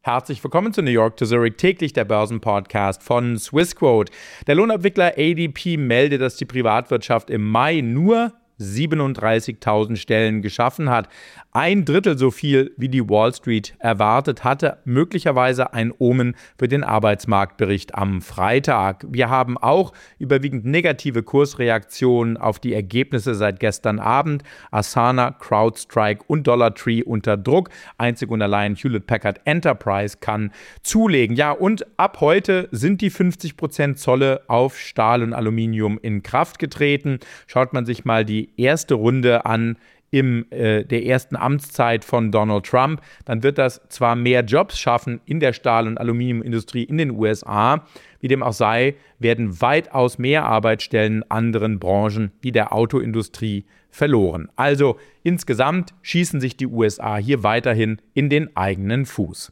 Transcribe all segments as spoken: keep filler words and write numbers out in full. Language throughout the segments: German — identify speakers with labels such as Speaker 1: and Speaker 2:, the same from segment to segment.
Speaker 1: Herzlich willkommen zu New York to Zurich, täglich der Börsenpodcast von Swissquote. Der Lohnabwickler A D P meldet, dass die Privatwirtschaft im Mai nur siebenunddreißigtausend Stellen geschaffen hat. Ein Drittel so viel, wie die Wall Street erwartet hatte. Möglicherweise ein Omen für den Arbeitsmarktbericht am Freitag. Wir haben auch überwiegend negative Kursreaktionen auf die Ergebnisse seit gestern Abend. Asana, CrowdStrike und Dollartree unter Druck. Einzig und allein Hewlett-Packard Enterprise kann zulegen. Ja, und ab heute sind die fünfzig Prozent Zölle auf Stahl und Aluminium in Kraft getreten. Schaut man sich mal die erste Runde an in äh, der ersten Amtszeit von Donald Trump, dann wird das zwar mehr Jobs schaffen in der Stahl- und Aluminiumindustrie in den U S A, wie dem auch sei, werden weitaus mehr Arbeitsstellen in anderen Branchen wie der Autoindustrie verloren. Also insgesamt schießen sich die U S A hier weiterhin in den eigenen Fuß.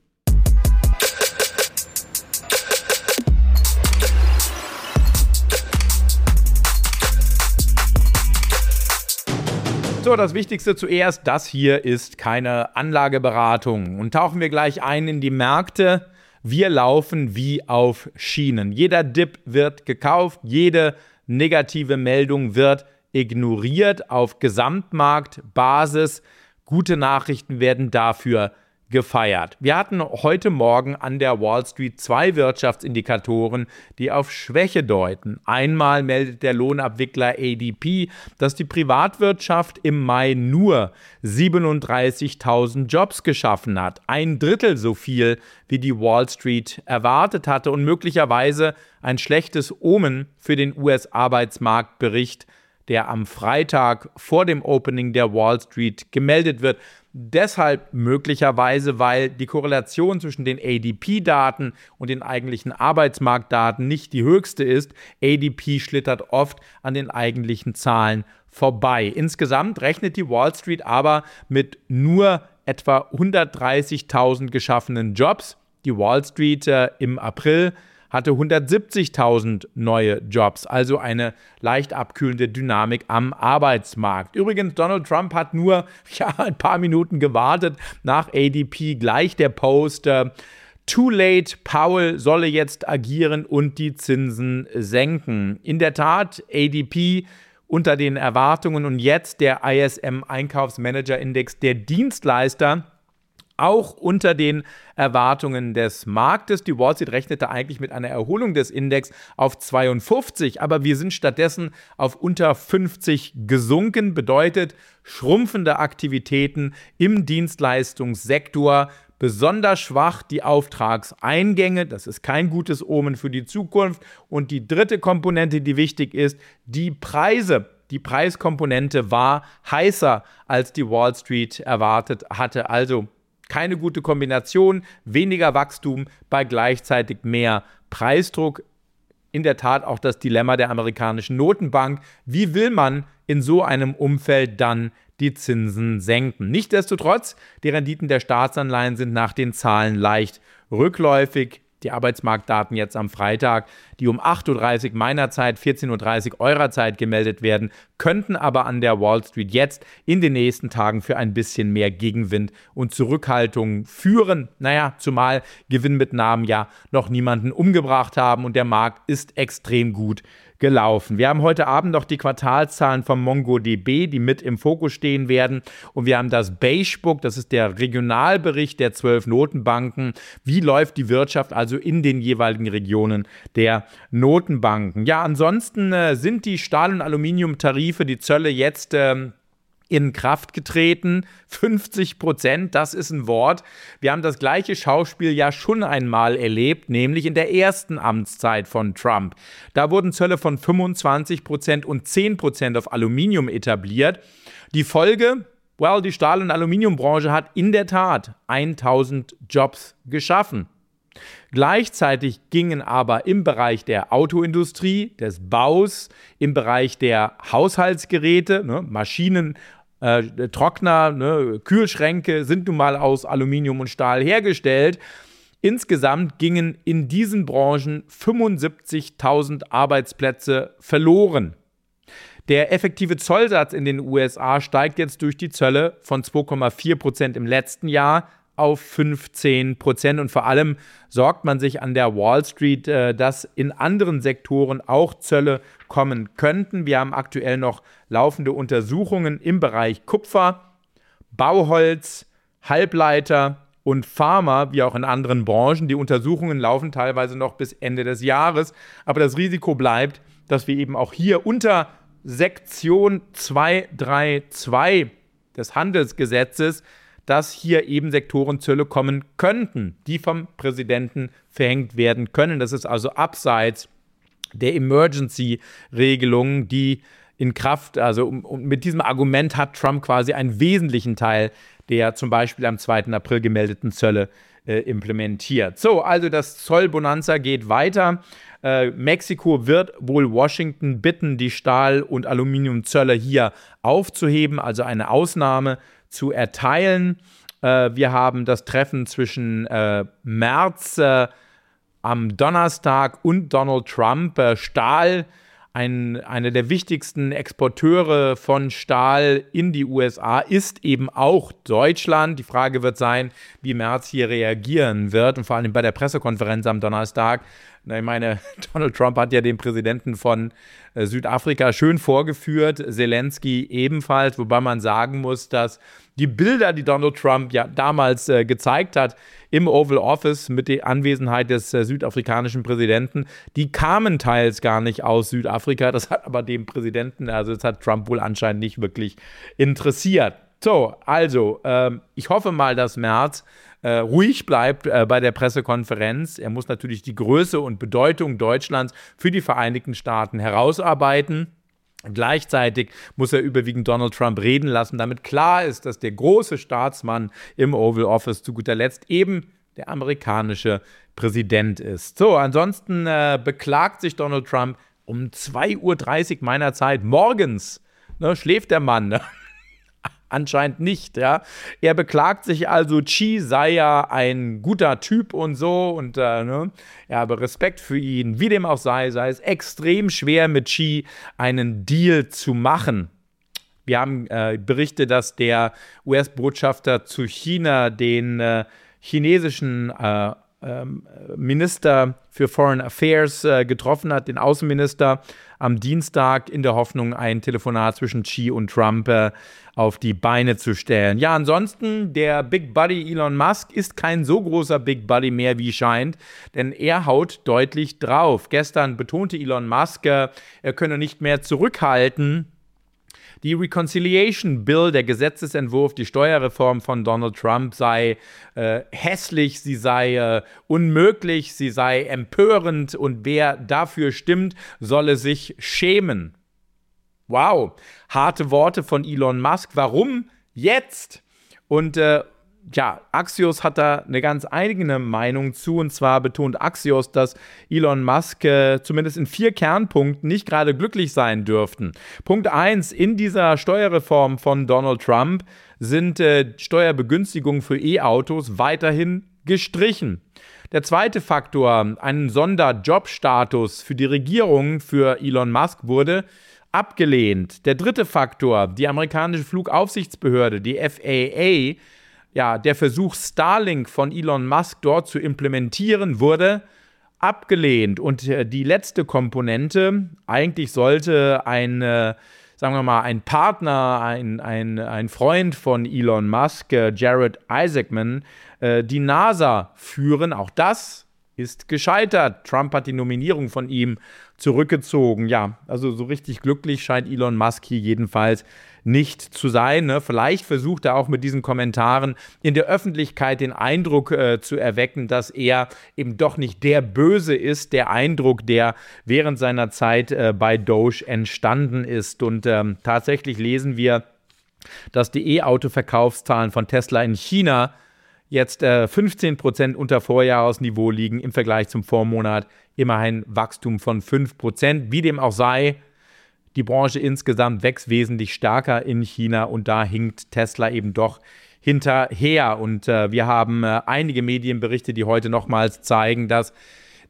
Speaker 1: So, das Wichtigste zuerst, das hier ist keine Anlageberatung. Und tauchen wir gleich ein in die Märkte. Wir laufen wie auf Schienen. Jeder Dip wird gekauft, jede negative Meldung wird ignoriert auf Gesamtmarktbasis. Gute Nachrichten werden dafür gefeiert. Wir hatten heute Morgen an der Wall Street zwei Wirtschaftsindikatoren, die auf Schwäche deuten. Einmal meldet der Lohnabwickler A D P, dass die Privatwirtschaft im Mai nur siebenunddreißigtausend Jobs geschaffen hat. Ein Drittel so viel, wie die Wall Street erwartet hatte und möglicherweise ein schlechtes Omen für den U S-Arbeitsmarktbericht, der am Freitag vor dem Opening der Wall Street gemeldet wird. Deshalb möglicherweise, weil die Korrelation zwischen den A D P-Daten und den eigentlichen Arbeitsmarktdaten nicht die höchste ist. A D P schlittert oft an den eigentlichen Zahlen vorbei. Insgesamt rechnet die Wall Street aber mit nur etwa hundertdreißigtausend geschaffenen Jobs. Die Wall Street äh, im April hatte hundertsiebzigtausend neue Jobs, also eine leicht abkühlende Dynamik am Arbeitsmarkt. Übrigens, Donald Trump hat nur ja, ein paar Minuten gewartet, nach A D P gleich der Post, äh, too late, Powell solle jetzt agieren und die Zinsen senken. In der Tat, A D P unter den Erwartungen und jetzt der I S M-Einkaufsmanager-Index der Dienstleister auch unter den Erwartungen des Marktes. Die Wall Street rechnete eigentlich mit einer Erholung des Index auf zweiundfünfzig, aber wir sind stattdessen auf unter fünfzig gesunken, bedeutet schrumpfende Aktivitäten im Dienstleistungssektor, besonders schwach die Auftragseingänge. Das ist kein gutes Omen für die Zukunft. Und die dritte Komponente, die wichtig ist, die Preise. Die Preiskomponente war heißer, als die Wall Street erwartet hatte. Also keine gute Kombination, weniger Wachstum bei gleichzeitig mehr Preisdruck. In der Tat auch das Dilemma der amerikanischen Notenbank. Wie will man in so einem Umfeld dann die Zinsen senken? Nichtsdestotrotz, die Renditen der Staatsanleihen sind nach den Zahlen leicht rückläufig. Die Arbeitsmarktdaten jetzt am Freitag, die um acht Uhr dreißig meiner Zeit, vierzehn Uhr dreißig eurer Zeit gemeldet werden, könnten aber an der Wall Street jetzt in den nächsten Tagen für ein bisschen mehr Gegenwind und Zurückhaltung führen. Naja, zumal Gewinnmitnahmen ja noch niemanden umgebracht haben und der Markt ist extrem gut gelaufen. Wir haben heute Abend noch die Quartalszahlen von MongoDB, die mit im Fokus stehen werden. Und wir haben das Beige Book, das ist der Regionalbericht der zwölf Notenbanken. Wie läuft die Wirtschaft also in den jeweiligen Regionen der Notenbanken? Ja, ansonsten äh, sind die Stahl- und Aluminiumtarife, die Zölle jetzt äh, in Kraft getreten. fünfzig Prozent, das ist ein Wort. Wir haben das gleiche Schauspiel ja schon einmal erlebt, nämlich in der ersten Amtszeit von Trump. Da wurden Zölle von fünfundzwanzig Prozent und zehn Prozent auf Aluminium etabliert. Die Folge? Well, die Stahl- und Aluminiumbranche hat in der Tat tausend Jobs geschaffen. Gleichzeitig gingen aber im Bereich der Autoindustrie, des Baus, im Bereich der Haushaltsgeräte, ne, Maschinen, äh, Trockner, ne, Kühlschränke sind nun mal aus Aluminium und Stahl hergestellt. Insgesamt gingen in diesen Branchen fünfundsiebzigtausend Arbeitsplätze verloren. Der effektive Zollsatz in den U S A steigt jetzt durch die Zölle von zwei Komma vier Prozent im letzten Jahr auf fünfzehn Prozent. Und vor allem sorgt man sich an der Wall Street, äh, dass in anderen Sektoren auch Zölle kommen könnten. Wir haben aktuell noch laufende Untersuchungen im Bereich Kupfer, Bauholz, Halbleiter und Pharma, wie auch in anderen Branchen. Die Untersuchungen laufen teilweise noch bis Ende des Jahres. Aber das Risiko bleibt, dass wir eben auch hier unter Sektion zweihundertzweiunddreißig des Handelsgesetzes, dass hier eben Sektorenzölle kommen könnten, die vom Präsidenten verhängt werden können. Das ist also abseits der Emergency-Regelungen, die in Kraft, also und mit diesem Argument hat Trump quasi einen wesentlichen Teil der zum Beispiel am zweiten April gemeldeten Zölle äh, implementiert. So, also das Zollbonanza geht weiter. Äh, Mexiko wird wohl Washington bitten, die Stahl- und Aluminiumzölle hier aufzuheben, also eine Ausnahme zu erteilen. Äh, wir haben das Treffen zwischen äh, Merz äh, am Donnerstag und Donald Trump. Äh, Stahl, ein, einer der wichtigsten Exporteure von Stahl in die U S A, ist eben auch Deutschland. Die Frage wird sein, wie Merz hier reagieren wird. Und vor allem bei der Pressekonferenz am Donnerstag. Ich meine, Donald Trump hat ja den Präsidenten von äh, Südafrika schön vorgeführt, Zelensky ebenfalls, wobei man sagen muss, dass die Bilder, die Donald Trump ja damals äh, gezeigt hat im Oval Office mit der Anwesenheit des äh, südafrikanischen Präsidenten, die kamen teils gar nicht aus Südafrika. Das hat aber dem Präsidenten, also das hat Trump wohl anscheinend nicht wirklich interessiert. So, also, ähm, ich hoffe mal, dass Merz äh, ruhig bleibt äh, bei der Pressekonferenz. Er muss natürlich die Größe und Bedeutung Deutschlands für die Vereinigten Staaten herausarbeiten. Gleichzeitig muss er überwiegend Donald Trump reden lassen, damit klar ist, dass der große Staatsmann im Oval Office zu guter Letzt eben der amerikanische Präsident ist. So, ansonsten äh, beklagt sich Donald Trump um zwei Uhr dreißig meiner Zeit morgens. Ne, schläft der Mann, ne? Anscheinend nicht, ja. Er beklagt sich also, Xi sei ja ein guter Typ und so und äh, ne, er habe Respekt für ihn. Wie dem auch sei, sei es extrem schwer mit Xi einen Deal zu machen. Wir haben äh, Berichte, dass der U S-Botschafter zu China den äh, chinesischen äh, ähm, Minister für Foreign Affairs äh, getroffen hat, den Außenminister am Dienstag, in der Hoffnung, ein Telefonat zwischen Xi und Trump äh, auf die Beine zu stellen. Ja, ansonsten, der Big Buddy Elon Musk ist kein so großer Big Buddy mehr, wie scheint, denn er haut deutlich drauf. Gestern betonte Elon Musk, äh, er könne nicht mehr zurückhalten. Die Reconciliation Bill, der Gesetzesentwurf, die Steuerreform von Donald Trump sei äh, hässlich, sie sei äh, unmöglich, sie sei empörend und wer dafür stimmt, solle sich schämen. Wow, harte Worte von Elon Musk. Warum jetzt? Und äh, ja, Axios hat da eine ganz eigene Meinung zu, und zwar betont Axios, dass Elon Musk äh, zumindest in vier Kernpunkten nicht gerade glücklich sein dürften. Punkt eins, in dieser Steuerreform von Donald Trump sind äh, Steuerbegünstigungen für E-Autos weiterhin gestrichen. Der zweite Faktor, einen Sonderjobstatus für die Regierung für Elon Musk wurde abgelehnt. Der dritte Faktor, die amerikanische Flugaufsichtsbehörde, die F A A, ja, der Versuch, Starlink von Elon Musk dort zu implementieren, wurde abgelehnt. Und äh, die letzte Komponente, eigentlich sollte ein, äh, sagen wir mal, ein Partner, ein, ein, ein Freund von Elon Musk, äh, Jared Isaacman, äh, die NASA führen. Auch das ist gescheitert. Trump hat die Nominierung von ihm zurückgezogen. Ja, also so richtig glücklich scheint Elon Musk hier jedenfalls nicht zu sein. Ne? Vielleicht versucht er auch mit diesen Kommentaren in der Öffentlichkeit den Eindruck äh, zu erwecken, dass er eben doch nicht der Böse ist, der Eindruck, der während seiner Zeit äh, bei Doge entstanden ist. Und ähm, tatsächlich lesen wir, dass die E-Auto-Verkaufszahlen von Tesla in China jetzt äh, fünfzehn Prozent unter Vorjahresniveau liegen im Vergleich zum Vormonat. Immerhin Wachstum von fünf Prozent. Wie dem auch sei, die Branche insgesamt wächst wesentlich stärker in China und da hinkt Tesla eben doch hinterher. Und äh, wir haben äh, einige Medienberichte, die heute nochmals zeigen, dass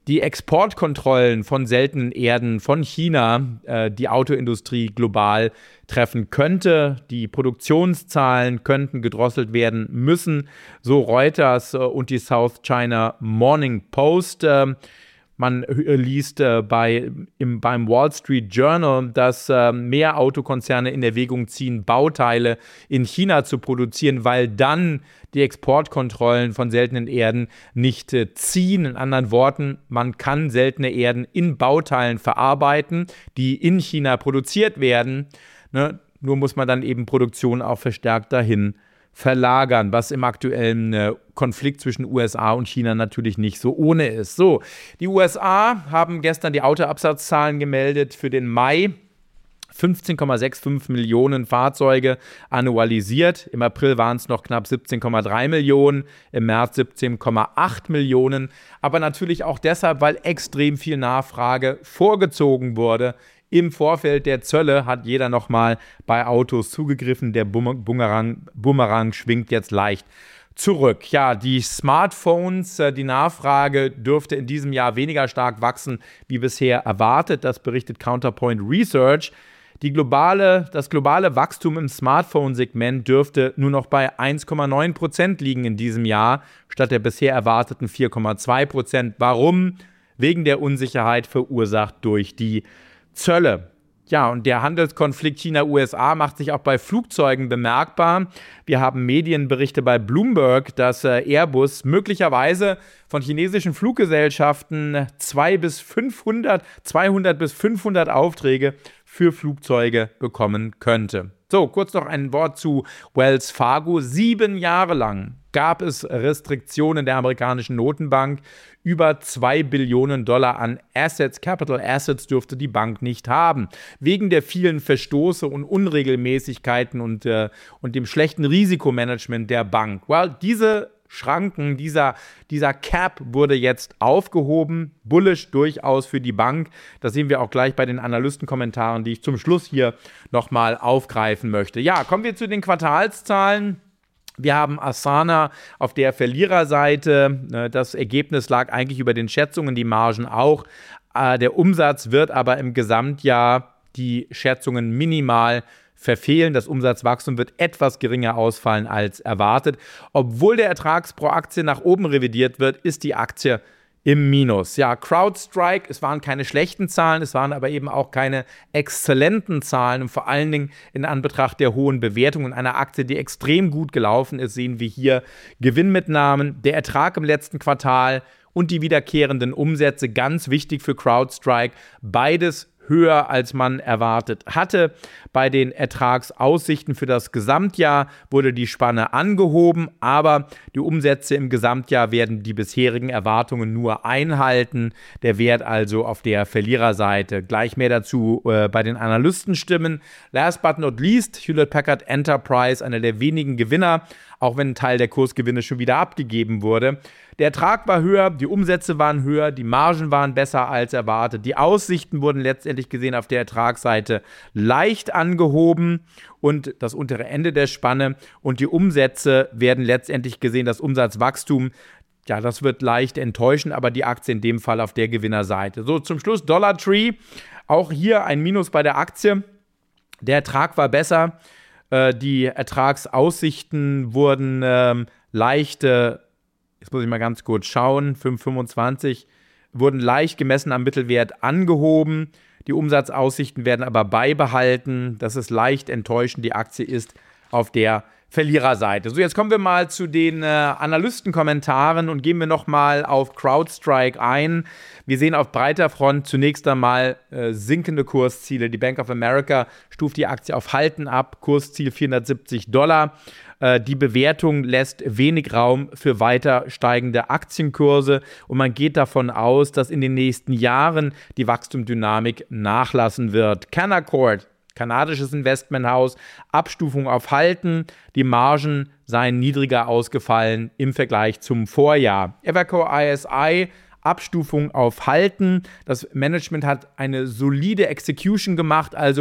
Speaker 1: die Exportkontrollen von seltenen Erden von China äh, die Autoindustrie global treffen könnte. Die Produktionszahlen könnten gedrosselt werden müssen, so Reuters äh, und die South China Morning Post. Äh, Man äh, liest äh, bei, im, beim Wall Street Journal, dass äh, mehr Autokonzerne in Erwägung ziehen, Bauteile in China zu produzieren, weil dann die Exportkontrollen von seltenen Erden nicht äh, ziehen. In anderen Worten, man kann seltene Erden in Bauteilen verarbeiten, die in China produziert werden. Ne? Nur muss man dann eben Produktion auch verstärkt dahin verlagern, was im aktuellen äh, Konflikt zwischen U S A und China natürlich nicht so ohne ist. So, die U S A haben gestern die Autoabsatzzahlen gemeldet für den Mai. fünfzehn Komma fünfundsechzig Millionen Fahrzeuge annualisiert. Im April waren es noch knapp siebzehn Komma drei Millionen, im März siebzehn Komma acht Millionen. Aber natürlich auch deshalb, weil extrem viel Nachfrage vorgezogen wurde. Im Vorfeld der Zölle hat jeder nochmal bei Autos zugegriffen. Der Bumerang, Bumerang schwingt jetzt leicht zurück. Ja, die Smartphones, die Nachfrage dürfte in diesem Jahr weniger stark wachsen wie bisher erwartet. Das berichtet Counterpoint Research. Die globale, das globale Wachstum im Smartphone-Segment dürfte nur noch bei eins Komma neun Prozent liegen in diesem Jahr, statt der bisher erwarteten vier Komma zwei Prozent. Warum? Wegen der Unsicherheit verursacht durch die Zölle. Ja, und der Handelskonflikt China-U S A macht sich auch bei Flugzeugen bemerkbar. Wir haben Medienberichte bei Bloomberg, dass äh, Airbus möglicherweise von chinesischen Fluggesellschaften zwei bis fünfhundert, zweihundert bis fünfhundert Aufträge für Flugzeuge bekommen könnte. So, kurz noch ein Wort zu Wells Fargo. Sieben Jahre lang gab es Restriktionen der amerikanischen Notenbank. Über zwei Billionen Dollar an Assets, Capital Assets dürfte die Bank nicht haben. Wegen der vielen Verstoße und Unregelmäßigkeiten und, äh, und dem schlechten Risikomanagement der Bank. Well, diese Schranken, dieser, dieser Cap wurde jetzt aufgehoben. Bullish durchaus für die Bank. Das sehen wir auch gleich bei den Analystenkommentaren, die ich zum Schluss hier nochmal aufgreifen möchte. Ja, kommen wir zu den Quartalszahlen. Wir haben Asana auf der Verliererseite. Das Ergebnis lag eigentlich über den Schätzungen, die Margen auch. Der Umsatz wird aber im Gesamtjahr die Schätzungen minimal verfehlen. Das Umsatzwachstum wird etwas geringer ausfallen als erwartet. Obwohl der Ertrag pro Aktie nach oben revidiert wird, ist die Aktie im Minus. Ja, CrowdStrike, es waren keine schlechten Zahlen, es waren aber eben auch keine exzellenten Zahlen und vor allen Dingen in Anbetracht der hohen Bewertungen einer Aktie, die extrem gut gelaufen ist, sehen wir hier Gewinnmitnahmen. Der Ertrag im letzten Quartal und die wiederkehrenden Umsätze, ganz wichtig für CrowdStrike, beides höher, als man erwartet hatte. Bei den Ertragsaussichten für das Gesamtjahr wurde die Spanne angehoben, aber die Umsätze im Gesamtjahr werden die bisherigen Erwartungen nur einhalten. Der Wert also auf der Verliererseite. Gleich mehr dazu äh, bei den Analystenstimmen. Last but not least, Hewlett-Packard Enterprise, einer der wenigen Gewinner, auch wenn ein Teil der Kursgewinne schon wieder abgegeben wurde. Der Ertrag war höher, die Umsätze waren höher, die Margen waren besser als erwartet. Die Aussichten wurden letztendlich gesehen auf der Ertragsseite leicht angehoben und das untere Ende der Spanne. Und die Umsätze werden letztendlich gesehen, das Umsatzwachstum, ja, das wird leicht enttäuschen, aber die Aktie in dem Fall auf der Gewinnerseite. So, zum Schluss Dollar Tree. Auch hier ein Minus bei der Aktie. Der Ertrag war besser. Äh, die Ertragsaussichten wurden ähm, leicht äh, Jetzt muss ich mal ganz kurz schauen. fünf Komma fünfundzwanzig wurden leicht gemessen am Mittelwert angehoben. Die Umsatzaussichten werden aber beibehalten. Das ist leicht enttäuschend. Die Aktie ist auf der Verliererseite. So, jetzt kommen wir mal zu den äh, Analystenkommentaren und gehen wir nochmal auf CrowdStrike ein. Wir sehen auf breiter Front zunächst einmal äh, sinkende Kursziele. Die Bank of America stuft die Aktie auf Halten ab. Kursziel vierhundertsiebzig Dollar. Äh, die Bewertung lässt wenig Raum für weiter steigende Aktienkurse und man geht davon aus, dass in den nächsten Jahren die Wachstumsdynamik nachlassen wird. Canaccord, kanadisches Investmenthaus, Abstufung auf Halten. Die Margen seien niedriger ausgefallen im Vergleich zum Vorjahr. Evercore I S I, Abstufung auf Halten. Das Management hat eine solide Execution gemacht, also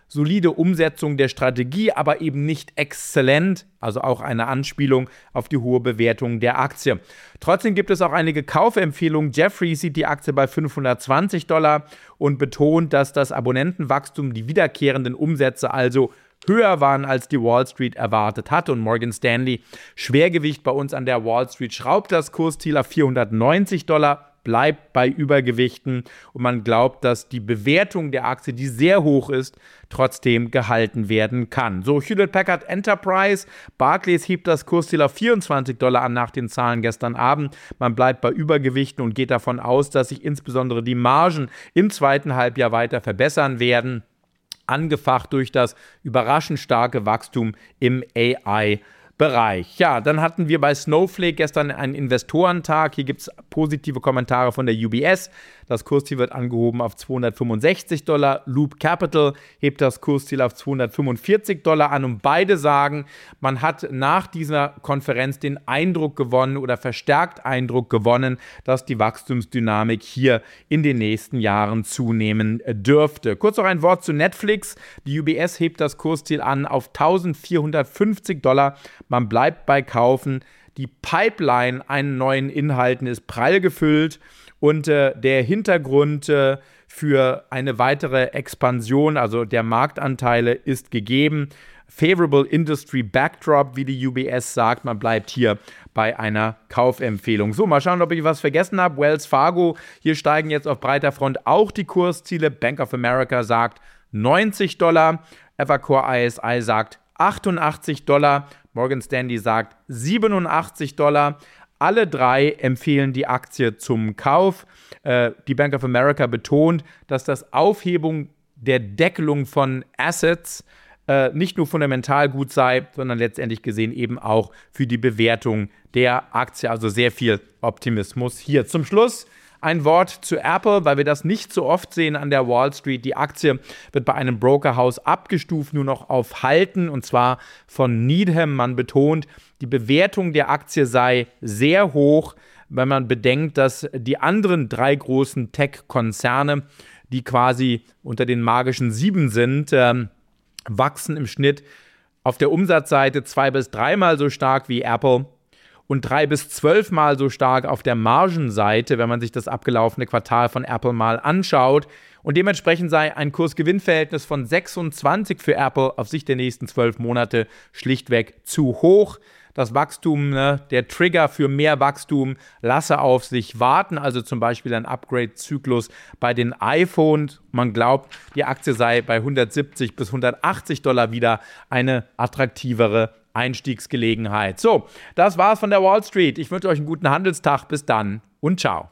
Speaker 1: solide Umsetzung der Strategie, aber eben nicht exzellent, also auch eine Anspielung auf die hohe Bewertung der Aktie. Trotzdem gibt es auch einige Kaufempfehlungen. Jefferies sieht die Aktie bei fünfhundertzwanzig Dollar und betont, dass das Abonnentenwachstum, die wiederkehrenden Umsätze also höher waren, als die Wall Street erwartet hatte. Und Morgan Stanley, Schwergewicht bei uns an der Wall Street, schraubt das Kursziel auf vierhundertneunzig Dollar, bleibt bei Übergewichten und man glaubt, dass die Bewertung der Aktie, die sehr hoch ist, trotzdem gehalten werden kann. So, Hewlett Packard Enterprise, Barclays hebt das Kursziel auf vierundzwanzig Dollar an nach den Zahlen gestern Abend. Man bleibt bei Übergewichten und geht davon aus, dass sich insbesondere die Margen im zweiten Halbjahr weiter verbessern werden, angefacht durch das überraschend starke Wachstum im A I-Bereich. Ja, dann hatten wir bei Snowflake gestern einen Investorentag. Hier gibt es positive Kommentare von der U B S. Das Kursziel wird angehoben auf zweihundertfünfundsechzig Dollar. Loop Capital hebt das Kursziel auf zweihundertfünfundvierzig Dollar an. Und beide sagen, man hat nach dieser Konferenz den Eindruck gewonnen oder verstärkt Eindruck gewonnen, dass die Wachstumsdynamik hier in den nächsten Jahren zunehmen dürfte. Kurz noch ein Wort zu Netflix. Die U B S hebt das Kursziel an auf eintausendvierhundertfünfzig Dollar. Man bleibt bei Kaufen. Die Pipeline an neuen Inhalten ist prall gefüllt. Und äh, der Hintergrund äh, für eine weitere Expansion, also der Marktanteile, ist gegeben. Favorable Industry Backdrop, wie die U B S sagt. Man bleibt hier bei einer Kaufempfehlung. So, mal schauen, ob ich was vergessen habe. Wells Fargo, hier steigen jetzt auf breiter Front auch die Kursziele. Bank of America sagt neunzig Dollar. Evercore I S I sagt achtundachtzig Dollar. Morgan Stanley sagt siebenundachtzig Dollar. Alle drei empfehlen die Aktie zum Kauf. Äh, die Bank of America betont, dass das Aufhebung der Deckelung von Assets äh, nicht nur fundamental gut sei, sondern letztendlich gesehen eben auch für die Bewertung der Aktie. Also sehr viel Optimismus hier. Zum Schluss ein Wort zu Apple, weil wir das nicht so oft sehen an der Wall Street. Die Aktie wird bei einem Brokerhaus abgestuft, nur noch auf Halten, und zwar von Needham. Man betont, die Bewertung der Aktie sei sehr hoch, wenn man bedenkt, dass die anderen drei großen Tech-Konzerne, die quasi unter den magischen sieben sind, ähm, wachsen im Schnitt auf der Umsatzseite zwei- bis dreimal so stark wie Apple und drei- bis zwölfmal so stark auf der Margenseite, wenn man sich das abgelaufene Quartal von Apple mal anschaut. Und dementsprechend sei ein Kurs-Gewinn-Verhältnis von sechsundzwanzig für Apple auf Sicht der nächsten zwölf Monate schlichtweg zu hoch. Das Wachstum, ne, der Trigger für mehr Wachstum lasse auf sich warten, also zum Beispiel ein Upgrade-Zyklus bei den iPhones. Man glaubt, die Aktie sei bei hundertsiebzig bis hundertachtzig Dollar wieder eine attraktivere Einstiegsgelegenheit. So, das war's von der Wall Street. Ich wünsche euch einen guten Handelstag. Bis dann und ciao.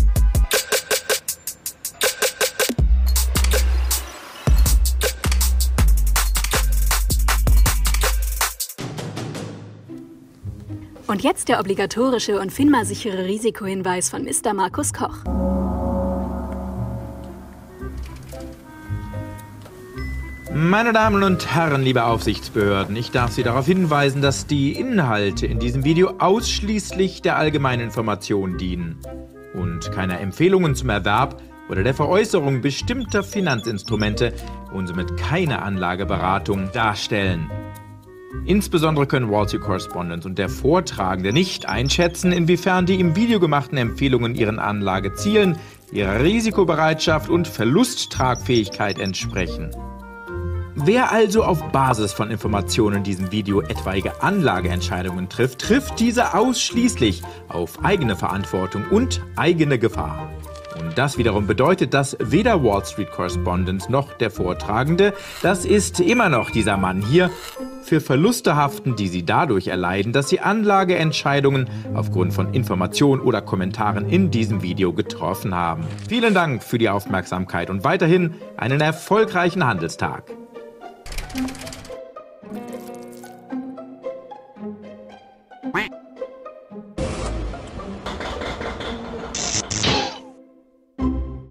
Speaker 2: Und jetzt der obligatorische und FINMA-sichere Risikohinweis von Mister Markus Koch.
Speaker 1: Meine Damen und Herren, liebe Aufsichtsbehörden, ich darf Sie darauf hinweisen, dass die Inhalte in diesem Video ausschließlich der allgemeinen Information dienen und keine Empfehlungen zum Erwerb oder der Veräußerung bestimmter Finanzinstrumente und somit keine Anlageberatung darstellen. Insbesondere können Wall Street Correspondent und der Vortragende nicht einschätzen, inwiefern die im Video gemachten Empfehlungen ihren Anlagezielen, ihrer Risikobereitschaft und Verlusttragfähigkeit entsprechen. Wer also auf Basis von Informationen in diesem Video etwaige Anlageentscheidungen trifft, trifft diese ausschließlich auf eigene Verantwortung und eigene Gefahr. Und das wiederum bedeutet, dass weder Wall Street Correspondent noch der Vortragende, das ist immer noch dieser Mann hier, für Verluste haften, die sie dadurch erleiden, dass sie Anlageentscheidungen aufgrund von Informationen oder Kommentaren in diesem Video getroffen haben. Vielen Dank für die Aufmerksamkeit und weiterhin einen erfolgreichen Handelstag.